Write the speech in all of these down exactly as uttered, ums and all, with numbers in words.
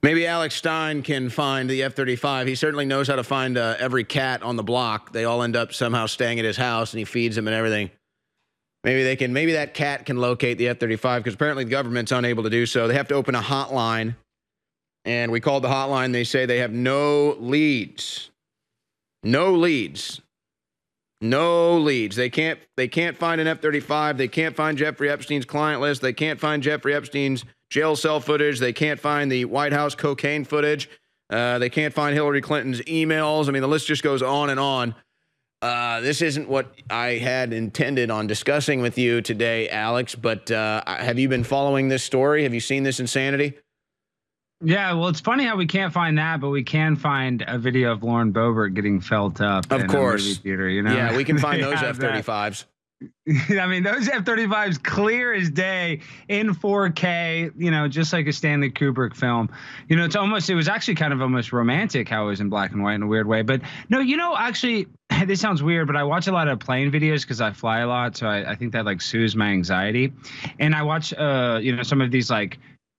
Maybe Alex Stein can find the F thirty-five. He certainly knows how to find uh, every cat on the block. They all end up somehow staying at his house, and he feeds them and everything. Maybe they can. Maybe that cat can locate the F thirty-five, because apparently the government's unable to do so. They have to open a hotline, and we called the hotline. They say they have no leads. No leads. No leads. They can't. They can't find an F thirty-five. They can't find Jeffrey Epstein's client list. They can't find Jeffrey Epstein's jail cell footage. They can't find the White House cocaine footage. Uh, they can't find Hillary Clinton's emails. I mean, the list just goes on and on. Uh, this isn't what I had intended on discussing with you today, Alex, but uh, have you been following this story? Have you seen this insanity? Yeah, well, it's funny how we can't find that, but we can find a video of Lauren Boebert getting felt up of in course. a movie theater. You know, yeah, we can find those F thirty-fives. I mean, those F thirty-fives clear as day in four K, you know, just like a Stanley Kubrick film. You know, it's almost, it was actually kind of almost romantic how it was in black and white in a weird way. But no, you know, actually, this sounds weird, but I watch a lot of plane videos because I fly a lot. So I, I think that like soothes my anxiety. And I watch, uh, you know, some of these like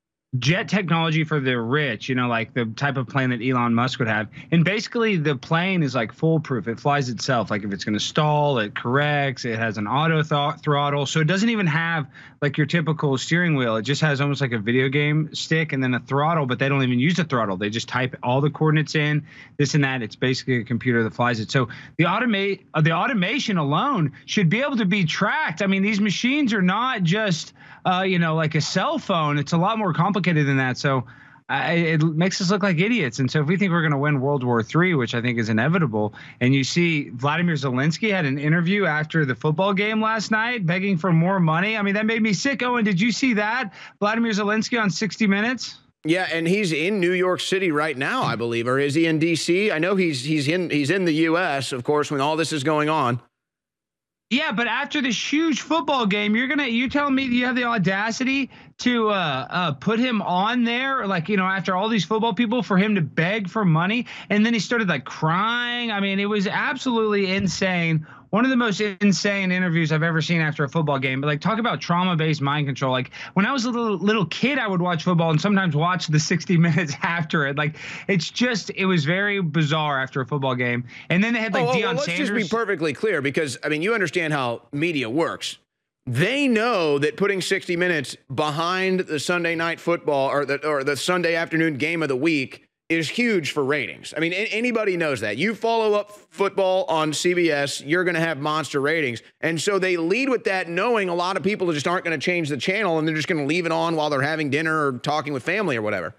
jet technology for the rich, you know, like the type of plane that Elon Musk would have. And basically the plane is like foolproof. It flies itself. Like if it's going to stall, it corrects. It has an auto th- throttle. So it doesn't even have like your typical steering wheel. It just has almost like a video game stick and then a throttle, but they don't even use the throttle. They just type all the coordinates in, this and that. It's basically a computer that flies it. So the automate, uh, the automation alone should be able to be tracked. I mean, these machines are not just, uh, you know, like a cell phone. It's a lot more complicated than that. So uh, it makes us look like idiots. And so if we think we're going to win World War Three, which I think is inevitable, and you see Vladimir Zelensky had an interview after the football game last night begging for more money. I mean, that made me sick. Owen, did you see that? Vladimir Zelensky on sixty minutes? Yeah, and he's in New York City right now, I believe, or is he in D C? I know he's he's in he's in the U S, of course, when all this is going on. Yeah, but after this huge football game, you're gonna you telling me you have the audacity to uh, uh, put him on there, like, you know, after all these football people, for him to beg for money, and then he started like crying. I mean, it was absolutely insane. One of the most insane interviews I've ever seen after a football game. But like, talk about trauma-based mind control. Like when I was a little little kid, I would watch football and sometimes watch the sixty minutes after it. Like it's just, it was very bizarre after a football game. And then they had like oh, Deion well, let's Sanders. Just be perfectly clear, because I mean, you understand how media works. They know that putting sixty minutes behind the Sunday night football or the or the Sunday afternoon game of the week is huge for ratings. I mean, anybody knows that. You follow up football on C B S, you're going to have monster ratings. And so they lead with that, knowing a lot of people just aren't going to change the channel and they're just going to leave it on while they're having dinner or talking with family or whatever.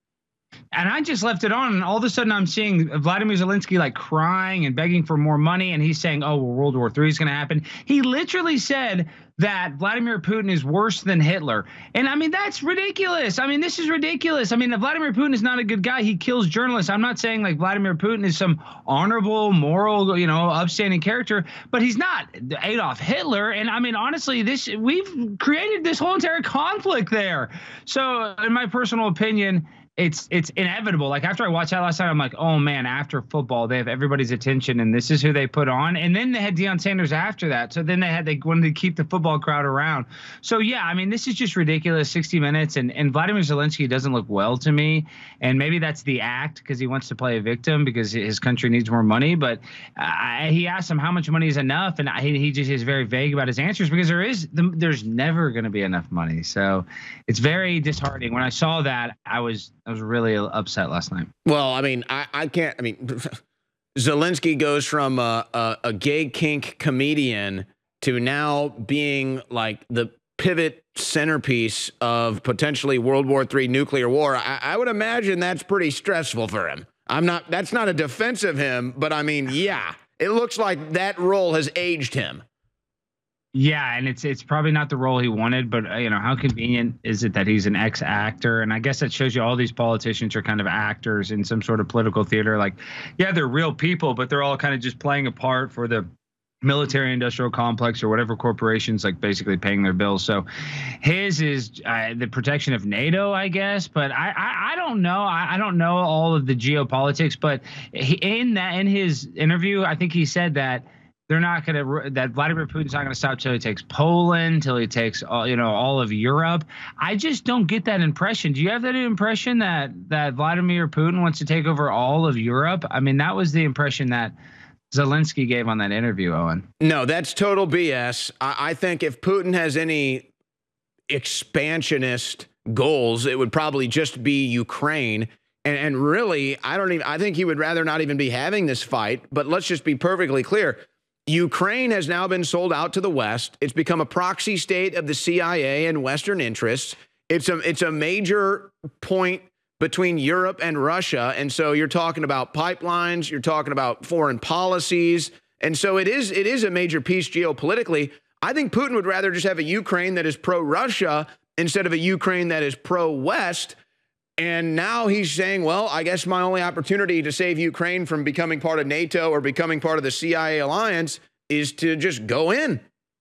And I just left it on, and all of a sudden I'm seeing Vladimir Zelensky like crying and begging for more money, and he's saying, oh, well, World War Three is going to happen. He literally said that Vladimir Putin is worse than Hitler. And I mean, that's ridiculous. I mean, this is ridiculous. I mean, Vladimir Putin is not a good guy. He kills journalists. I'm not saying like Vladimir Putin is some honorable, moral, you know, upstanding character, but he's not Adolf Hitler. And I mean, honestly, this we've created this whole entire conflict there. So in my personal opinion, It's it's inevitable. Like after I watched that last night, I'm like, oh man, after football, they have everybody's attention and this is who they put on. And then they had Deion Sanders after that. So then they had, they wanted to keep the football crowd around. So yeah, I mean, this is just ridiculous, sixty minutes. And, and Vladimir Zelensky doesn't look well to me. And maybe that's the act because he wants to play a victim because his country needs more money. But uh, he asked him how much money is enough. And he, he just is very vague about his answers because there is, there's never going to be enough money. So it's very disheartening. When I saw that, I was, I was really upset last night. Well, I mean, I, I can't, I mean, Zelensky goes from a, a, a gay kink comedian to now being like the pivot centerpiece of potentially World War Three nuclear war. I, I would imagine that's pretty stressful for him. I'm not, that's not a defense of him, but I mean, yeah, it looks like that role has aged him. Yeah, and it's it's probably not the role he wanted, but uh, you know, how convenient is it that he's an ex-actor? And I guess that shows you all these politicians are kind of actors in some sort of political theater. Like, yeah, they're real people, but they're all kind of just playing a part for the military industrial complex or whatever corporations, like basically paying their bills. So his is uh, the protection of NATO, I guess. But I I, I don't know. I, I don't know all of the geopolitics. But he, in that in his interview, I think he said that they're not going to, that Vladimir Putin's not going to stop till he takes Poland, till he takes all, you know, all of Europe. I just don't get that impression. Do you have that impression that, that Vladimir Putin wants to take over all of Europe? I mean, that was the impression that Zelensky gave on that interview, Owen. No, that's total B S. I, I think if Putin has any expansionist goals, it would probably just be Ukraine. And, and really, I don't even, I think he would rather not even be having this fight. But let's just be perfectly clear. Ukraine has now been sold out to the West. It's become a proxy state of the C I A and Western interests. It's a, it's a major point between Europe and Russia. And so you're talking about pipelines, you're talking about foreign policies. And so it is, it is a major piece geopolitically. I think Putin would rather just have a Ukraine that is pro-Russia instead of a Ukraine that is pro-West. And now he's saying, well, I guess my only opportunity to save Ukraine from becoming part of NATO or becoming part of the C I A alliance is to just go in.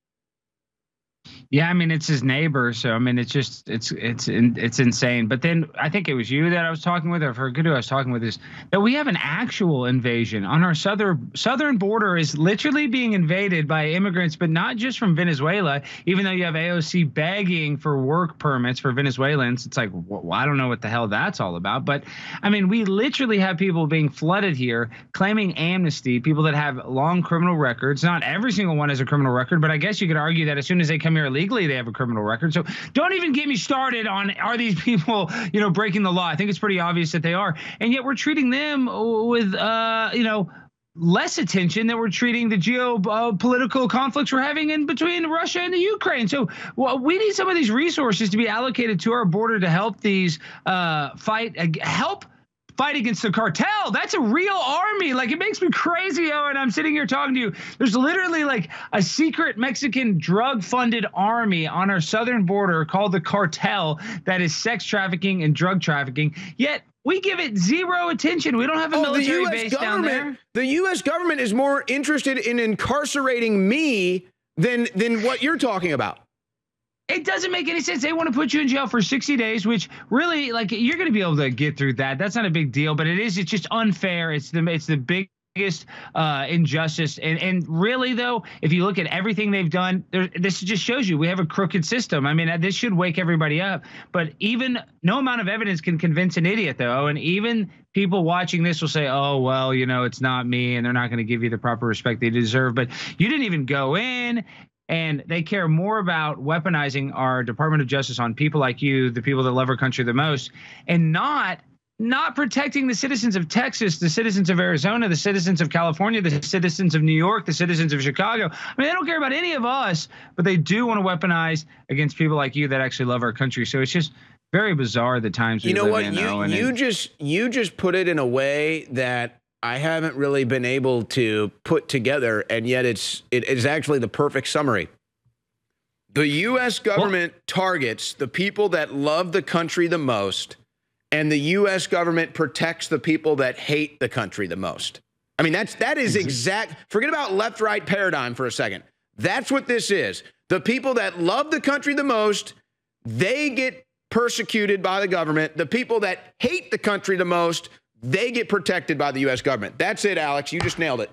Yeah, I mean, it's his neighbor. So, I mean, it's just it's it's it's insane. But then I think it was you that I was talking with, or I forget who I was talking with, is that we have an actual invasion on our southern southern border is literally being invaded by immigrants, but not just from Venezuela. Even though you have A O C begging for work permits for Venezuelans, it's like, well, I don't know what the hell that's all about. But I mean, we literally have people being flooded here claiming amnesty, people that have long criminal records. Not every single one has a criminal record, but I guess you could argue that as soon as they come here illegally, they have a criminal record. So don't even get me started on, are these people, you know, breaking the law? I think it's pretty obvious that they are. And yet we're treating them with, uh, you know, less attention than we're treating the geopolitical conflicts we're having in between Russia and the Ukraine. So well, we need some of these resources to be allocated to our border to help these uh, fight, uh, help fight against the cartel. That's a real army. Like, it makes me crazy, Owen. I'm sitting here talking to you. There's literally like a secret Mexican drug funded army on our southern border called the cartel that is sex trafficking and drug trafficking. Yet we give it zero attention. We don't have a oh, military base down there. The U S government is more interested in incarcerating me than than what you're talking about. It doesn't make any sense. They want to put you in jail for sixty days, which really, like, you're going to be able to get through that. That's not a big deal, but it is, it's just unfair. It's the, it's the biggest uh, injustice. And, and really though, if you look at everything they've done, there, this just shows you we have a crooked system. I mean, this should wake everybody up, but even no amount of evidence can convince an idiot though. And even people watching this will say, oh, well, you know, it's not me, and they're not going to give you the proper respect they deserve, but you didn't even go in. And they care more about weaponizing our Department of Justice on people like you, the people that love our country the most, and not not protecting the citizens of Texas, the citizens of Arizona, the citizens of California, the citizens of New York, the citizens of Chicago. I mean, they don't care about any of us, but they do want to weaponize against people like you that actually love our country. So it's just very bizarre the times we you know live what in, you Owen, you and just you just put it in a way that I haven't really been able to put together, and yet it's it is actually the perfect summary. The U S government well, targets the people that love the country the most, and the U S government protects the people that hate the country the most. I mean, that's that is exact. Forget about left-right paradigm for a second. That's what this is. The people that love the country the most, they get persecuted by the government. The people that hate the country the most, they get protected by the U S government. That's it, Alex. You just nailed it.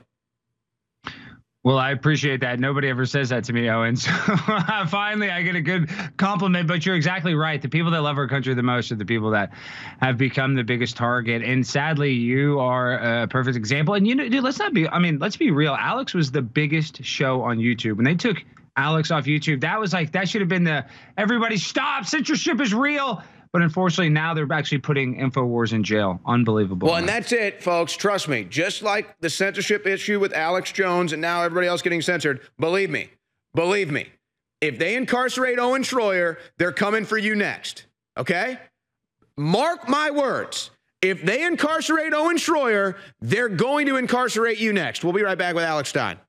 Well, I appreciate that. Nobody ever says that to me, Owen. So finally, I get a good compliment. But you're exactly right. The people that love our country the most are the people that have become the biggest target. And sadly, you are a perfect example. And, you know, dude, let's not be, I mean, let's be real. Alex was the biggest show on YouTube. When they took Alex off YouTube, that was like, that should have been the, everybody stop, censorship is real. But unfortunately, now they're actually putting InfoWars in jail. Unbelievable. Well, and that's it, folks. Trust me. Just like the censorship issue with Alex Jones and now everybody else getting censored, believe me, believe me, if they incarcerate Owen Schroyer, they're coming for you next. Okay? Mark my words. If they incarcerate Owen Schroyer, they're going to incarcerate you next. We'll be right back with Alex Stein.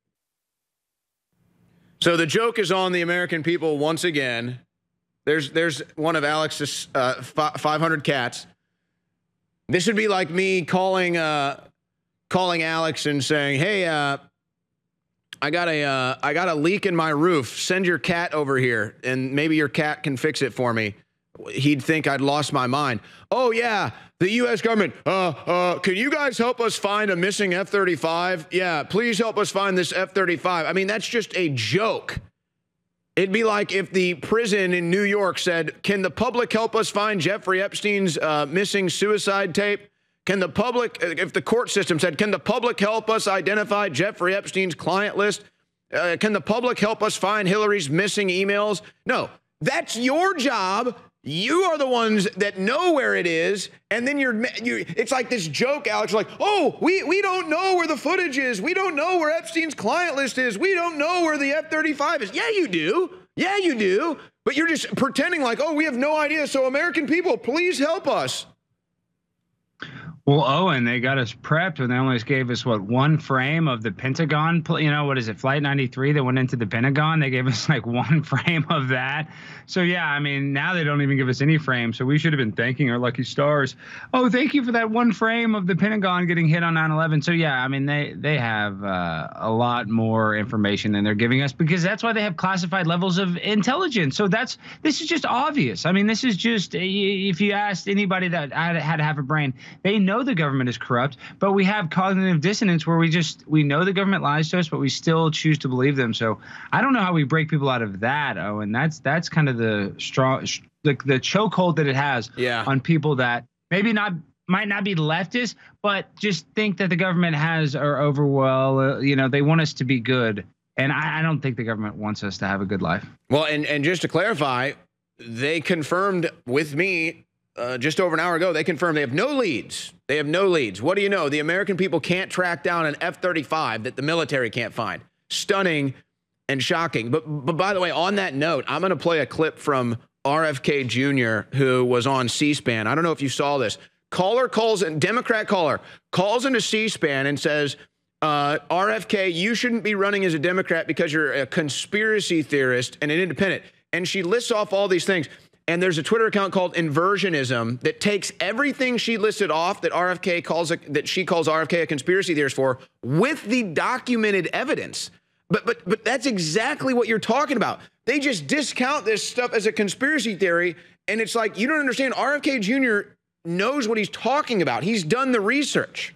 So the joke is on the American people once again. There's there's one of Alex's uh, five hundred cats. This would be like me calling uh, calling Alex and saying, "Hey, uh, I got a uh, I got a leak in my roof. Send your cat over here, and maybe your cat can fix it for me." he'd think I'd lost my mind. Oh yeah, the U S government. Uh, uh, can you guys help us find a missing F thirty-five? Yeah, please help us find this F thirty-five. I mean, that's just a joke. It'd be like if the prison in New York said, can the public help us find Jeffrey Epstein's uh, missing suicide tape? Can the public, if the court system said, can the public help us identify Jeffrey Epstein's client list? Uh, can the public help us find Hillary's missing emails? No, that's your job. You are the ones that know where it is. And then you're, you, it's like this joke, Alex, like, oh, we, we don't know where the footage is. We don't know where Epstein's client list is. We don't know where the F thirty-five is. Yeah, you do. Yeah, you do. But you're just pretending like, oh, we have no idea. So American people, please help us. Well, Owen, they got us prepped when they only gave us, what, one frame of the Pentagon? You know, what is it, Flight ninety-three that went into the Pentagon? They gave us like one frame of that. So, yeah, I mean, now they don't even give us any frame. So we should have been thanking our lucky stars. Oh, thank you for that one frame of the Pentagon getting hit on nine eleven. So, yeah, I mean, they, they have uh, a lot more information than they're giving us, because that's why they have classified levels of intelligence. So that's this is just obvious. I mean, this is just, if you asked anybody that had to have a brain, they know the government is corrupt, but we have cognitive dissonance where we just we know the government lies to us, but we still choose to believe them. So I don't know how we break people out of that. Oh, and that's that's kind of the strong the, the chokehold that it has yeah. on people that maybe not might not be leftist, but just think that the government has or over well, uh, you know, they want us to be good, and I, I don't think the government wants us to have a good life. Well, and and just to clarify, they confirmed with me. Uh, just over an hour ago, they confirmed they have no leads. They have no leads. What do you know? The American people can't track down an F thirty-five that the military can't find. Stunning and shocking. But, but by the way, on that note, I'm going to play a clip from R F K Junior, who was on C-SPAN. I don't know if you saw this. Caller calls in, Democrat caller, calls into C-SPAN and says, uh, R F K, you shouldn't be running as a Democrat because you're a conspiracy theorist and an independent. And she lists off all these things. And there's a Twitter account called Inversionism that takes everything she listed off that R F K calls a, that she calls R F K a conspiracy theorist for, with the documented evidence. But but but that's exactly what you're talking about. They just discount this stuff as a conspiracy theory, and it's like, you don't understand. R F K Junior knows what he's talking about. He's done the research.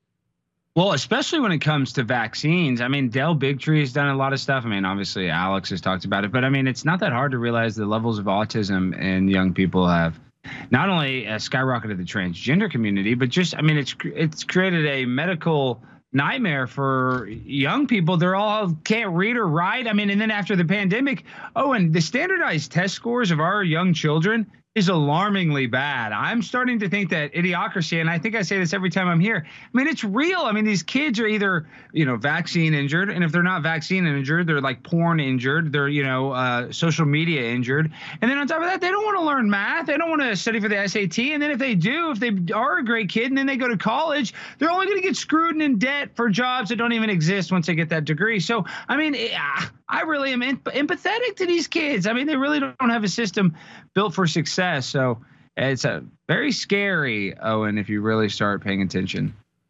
Well, especially when it comes to vaccines. I mean, Del Bigtree has done a lot of stuff. I mean, obviously, Alex has talked about it. But, I mean, it's not that hard to realize the levels of autism in young people have not only uh, skyrocketed the transgender community, but just, I mean, it's it's created a medical nightmare for young people. They're all can't read or write. I mean, and then after the pandemic, oh, and the standardized test scores of our young children is alarmingly bad. I'm starting to think that Idiocracy, and I think I say this every time I'm here, I mean, it's real. I mean, these kids are either, you know, vaccine injured, and if they're not vaccine injured, they're like porn injured, they're, you know, uh, social media injured. And then on top of that, they don't want to learn math. They don't want to study for the S A T. And then if they do, if they are a great kid and then they go to college, they're only going to get screwed and in debt for jobs that don't even exist once they get that degree. So, I mean, I really am empathetic to these kids. I mean, they really don't have a system built for success. So it's a very scary, Owen, if you really start paying attention.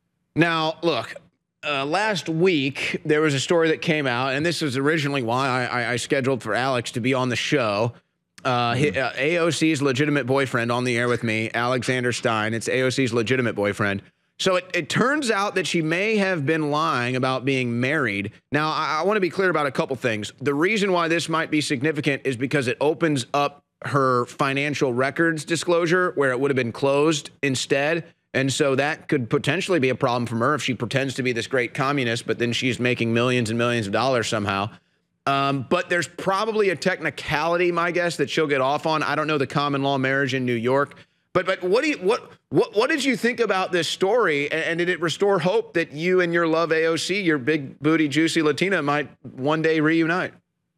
Now, look, uh, last week there was a story that came out, and this was originally why I, I, I scheduled for Alex to be on the show. Uh, mm-hmm. uh, A O C's legitimate boyfriend on the air with me, Alexander Stein. It's A O C's legitimate boyfriend. So it, it turns out that she may have been lying about being married. Now, I, I want to be clear about a couple things. The reason why this might be significant is because it opens up her financial records disclosure where it would have been closed instead. And so that could potentially be a problem for her if she pretends to be this great communist, but then she's making millions and millions of dollars somehow. Um, but there's probably a technicality, my guess, that she'll get off on. I don't know the common law marriage in New York. But but what do you what what what did you think about this story? And, and did it restore hope that you and your love A O C, your big booty juicy Latina, might one day reunite?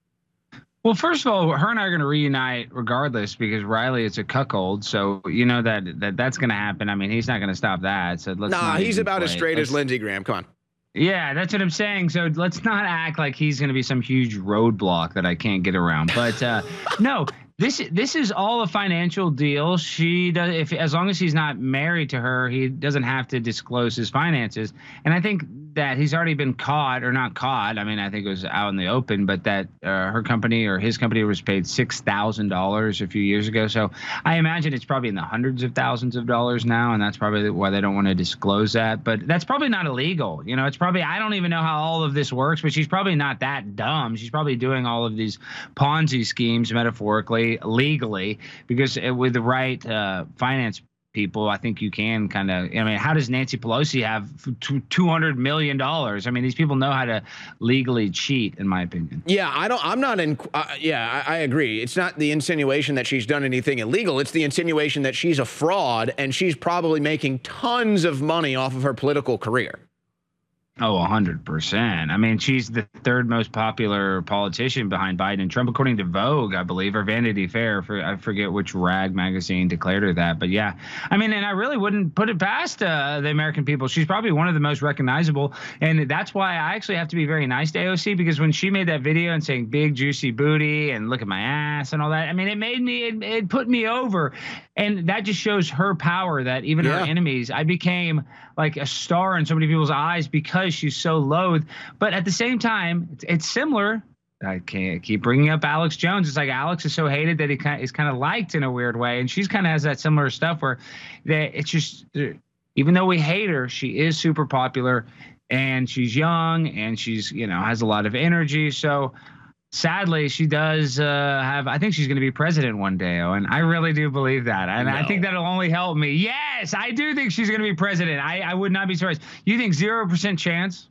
Well, first of all, her and I are going to reunite regardless because Riley is a cuckold, so you know that that that's going to happen. I mean, he's not going to stop that. So let's. Nah, he's about as straight let's, as Lindsey Graham. Come on. Yeah, that's what I'm saying. So let's not act like he's going to be some huge roadblock that I can't get around. But uh, no. This this is all a financial deal. She does if as long as he's not married to her, he doesn't have to disclose his finances. And I think that he's already been caught, or not caught. I mean, I think it was out in the open, but that uh, her company or his company was paid six thousand dollars a few years ago. So I imagine it's probably in the hundreds of thousands of dollars now, and that's probably why they don't want to disclose that. But that's probably not illegal. You know, it's probably, I don't even know how all of this works, but she's probably not that dumb. She's probably doing all of these Ponzi schemes metaphorically, legally, because it, with the right uh, finance people, I think you can kind of, I mean, how does Nancy Pelosi have two hundred million dollars? I mean, these people know how to legally cheat, in my opinion. Yeah, I don't, I'm not in, uh, yeah, I, I agree. It's not the insinuation that she's done anything illegal. It's the insinuation that she's a fraud and she's probably making tons of money off of her political career. Oh, one hundred percent. I mean, she's the third most popular politician behind Biden and Trump, according to Vogue, I believe, or Vanity Fair. For, I forget which rag magazine declared her that. But yeah, I mean, and I really wouldn't put it past uh, the American people. She's probably one of the most recognizable. And that's why I actually have to be very nice to A O C, because when she made that video and saying big, juicy booty and look at my ass and all that, I mean, it made me, it, it put me over. And that just shows her power, that even yeah. her enemies, I became like a star in so many people's eyes because she's so loathed. But at the same time, it's, it's similar. I can't keep bringing up Alex Jones. It's like Alex is so hated that he kind of, is kind of liked in a weird way. And she's kind of has that similar stuff where that it's just, even though we hate her, she is super popular and she's young and she's, you know, has a lot of energy. So sadly, she does uh, have, I think she's going to be president one day, and I really do believe that. And no. I think that'll only help me. Yes, I do think she's going to be president. I, I would not be surprised. You think zero percent chance?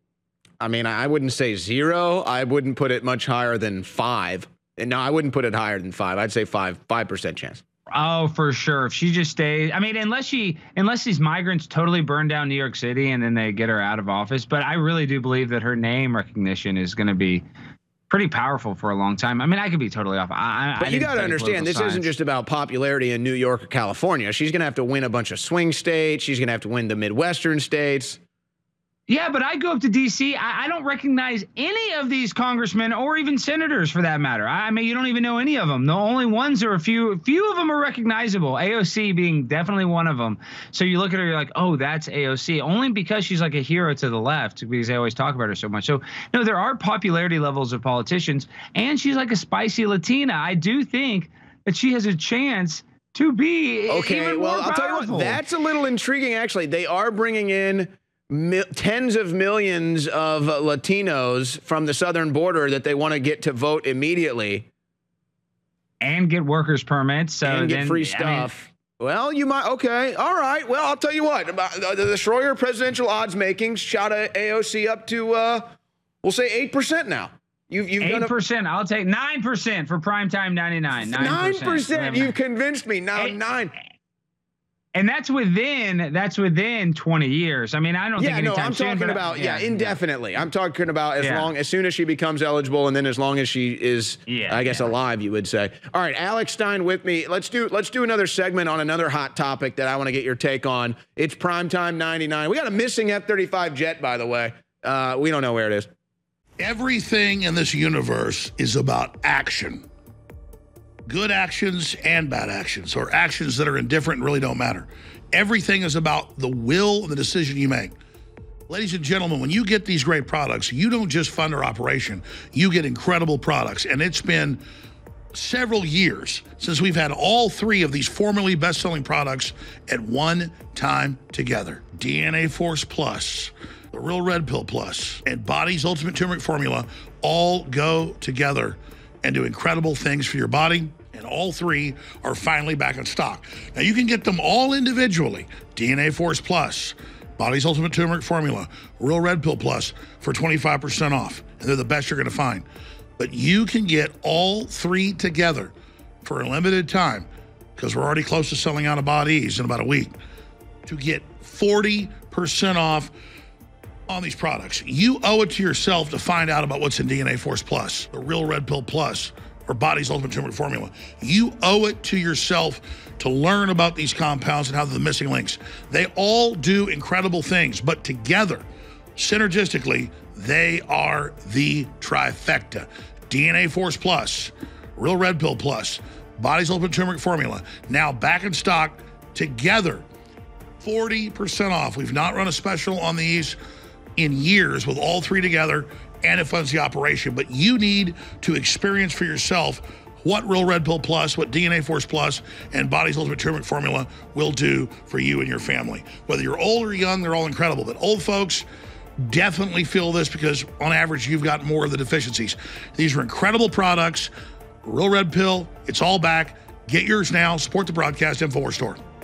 I mean, I wouldn't say zero. I wouldn't put it much higher than five. And no, I wouldn't put it higher than five. I'd say five, five percent chance. Oh, for sure. If she just stays, I mean, unless she, unless these migrants totally burn down New York City and then they get her out of office. But I really do believe that her name recognition is going to be pretty powerful for a long time. I mean, I could be totally off. I, but I you got to understand, this science. isn't just about popularity in New York or California. She's going to have to win a bunch of swing states. She's going to have to win the Midwestern states. Yeah, but I go up to D C. I, I don't recognize any of these congressmen or even senators, for that matter. I, I mean, you don't even know any of them. The only ones are a few. A few of them are recognizable. A O C being definitely one of them. So you look at her, you're like, oh, that's A O C. Only because she's like a hero to the left, because they always talk about her so much. So no, there are popularity levels of politicians, and she's like a spicy Latina. I do think that she has a chance to be okay. Even Well, more I'll powerful. tell you what. That's a little intriguing, actually. They are bringing in Mil- tens of millions of Latinos from the southern border that they want to get to vote immediately and get workers permits, so and get then, free stuff. I mean, well, you might. Okay, all right. Well, I'll tell you what. About the, the Schroyer presidential odds makings shot a A O C up to uh, we'll say eight percent now. You've you've eight percent. I'll take nine percent for primetime ninety-nine. Nine percent. You've convinced me. Now eight, nine. And that's within that's within twenty years. I mean, I don't yeah, think anytime no, I'm soon, talking about yeah, yeah, indefinitely. Yeah. I'm talking about as yeah. long as soon as she becomes eligible, and then as long as she is, yeah, I guess, yeah. alive. You would say. All right, Alex Stein with me. Let's do let's do another segment on another hot topic that I want to get your take on. It's Primetime ninety-nine. We got a missing F thirty-five jet, by the way. Uh, we don't know where it is. Everything in this universe is about action. Good actions and bad actions, or actions that are indifferent and really don't matter. Everything is about the will and the decision you make. Ladies and gentlemen, when you get these great products, you don't just fund our operation, you get incredible products. And it's been several years since we've had all three of these formerly best-selling products at one time together. D N A Force Plus, the Real Red Pill Plus, and Body's Ultimate Turmeric Formula all go together and do incredible things for your body. And all three are finally back in stock. Now, you can get them all individually. D N A Force Plus, Body's Ultimate Turmeric Formula, Real Red Pill Plus for twenty-five percent off. And they're the best you're going to find. But you can get all three together for a limited time, because we're already close to selling out of Body's in about a week, to get forty percent off on these products. You owe it to yourself to find out about what's in D N A Force Plus, the Real Red Pill Plus, or Body's Ultimate Turmeric Formula. You owe it to yourself to learn about these compounds and how they're the missing links. They all do incredible things, but together, synergistically, they are the trifecta. D N A Force Plus, Real Red Pill Plus, Body's Ultimate Turmeric Formula, now back in stock together. forty percent off. We've not run a special on these in years with all three together, and it funds the operation. But you need to experience for yourself what Real Red Pill Plus, what D N A Force Plus, and Body's Ultimate Turmeric Formula will do for you and your family. Whether you're old or young, they're all incredible. But old folks definitely feel this because on average, you've got more of the deficiencies. These are incredible products. Real Red Pill, it's all back. Get yours now. Support the broadcast. InfoWars Store.